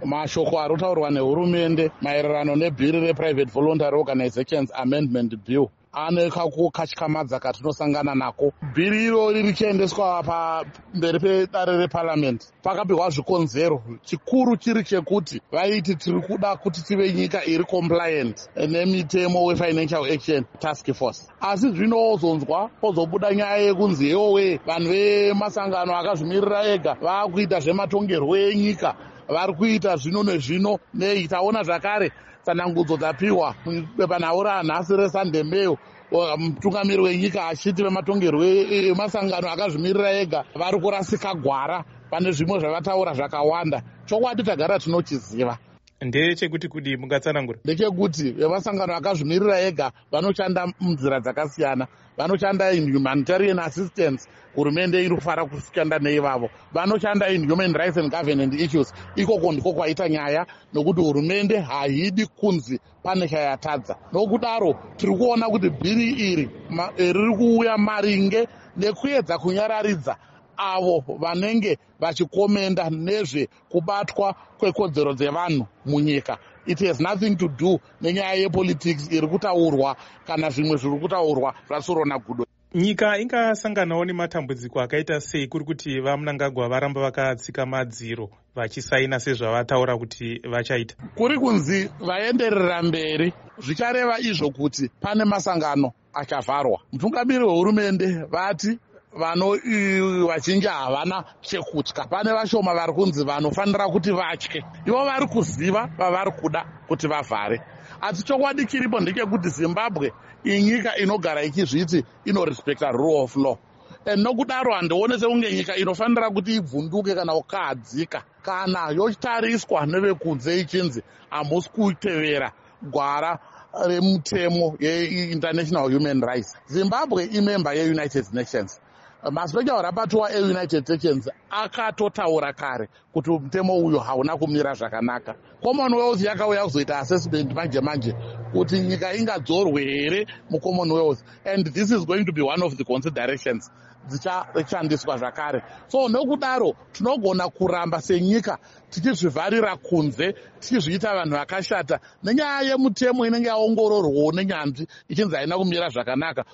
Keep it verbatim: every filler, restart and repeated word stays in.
mashoko ari kutaurwa nehurumende maererano nebhiri reprivate voluntary organizations amendment bill ane kakukatyamadza katinosangana nako. Bhiri irori richiendeswa pamberi pedare reparliament pakapiwa zvikonzero, chikuru chiri chekuti vaiti tiri kuda kuti tive nyika iri compliant nemitemo wefinancial action task force. Asi zvinozonzwa pozobuda nyaya yekunzi yowe vanhu vemasangano akazvimirira ega vakuita zvematongerwo enyika, vari kuita zvino nezvino nei. Taona zvakare tsanangudzo dzapiwa panhau ranhasi reSunday Mail, mutungamiri wenyika achiti vematongerwo emasangano akazvimirira ega vari kurasika gwara. Pane zvimwe zvavataura zvakawanda. Chokwadi tagara tinochiziva ndechekuti kudi mungatsanangura ndechekuti vemasangano akazvimirira ega vanoshanda munzira dzakasiyana. Vanoshanda in humanitarian assistance, hurumende iri kufara kushanda neivavo. Vanoshanda in human rights and governance issues, ikoko ndiko kwaita nyaya, nokuti hurumende haidi kunzi pane chayatadza. Nokudaro tiri kuona kuti bhiri iri riri kuuya maringe nekuedza kunyararidza avo vanenge vachikomenda nezve kubatwa kwekodzero dzevanhu munyika. It has nothing to do nenyaya yepolitics iri kutaurwa kana zvimwe zviri kutaurwa zvaSorona Gudo. Nyika ingasanganawo nematambudziko akaita sei kuri kuti vaMnangagwa varamba vakatsika madziro vachisaina sezvavataura kuti vachaita? Kuri kunzi vaenderera mberi, zvichareva izvo kuti pane masangano achavharwa. Mutungamiri wehurumende vati vano vazhinji havana chekutya. Pane vashoma vari kunzi vanofanira kuti vatye. Ivo vari kuziva vavari kuda kuti vavhare. Asi chokwadi chiripo ndechekuti Zimbabwe inyika inogara ichizviti inorespekta rule of law. Nokudaro handione sekunge nyika inofanira kuti ibvunduke kana kukahadzika kana yotariswa nevekunze ichinzi hamusi kutevera gwara remutemo ye-International Human Rights. Zimbabwe imember ye-United Nations. Maspecial rapporteur e-United Nations akatotaura kare kuti mutemo uyu hauna kumira zvakanaka. Commonwealth yakauya kuzoita assessment manje manje kuti nyika ingadzorwe here muCommonwealth, and this is going to be one of the considerations dzichishandiswa zvakare. So nokudaro tinogona kuramba senyika tichizvivharira kunze, tichizviita vanhu vakashata nenyaya yemutemo inenge yaongororwawo nenyanzvi ichinzi haina kumira zvakanaka.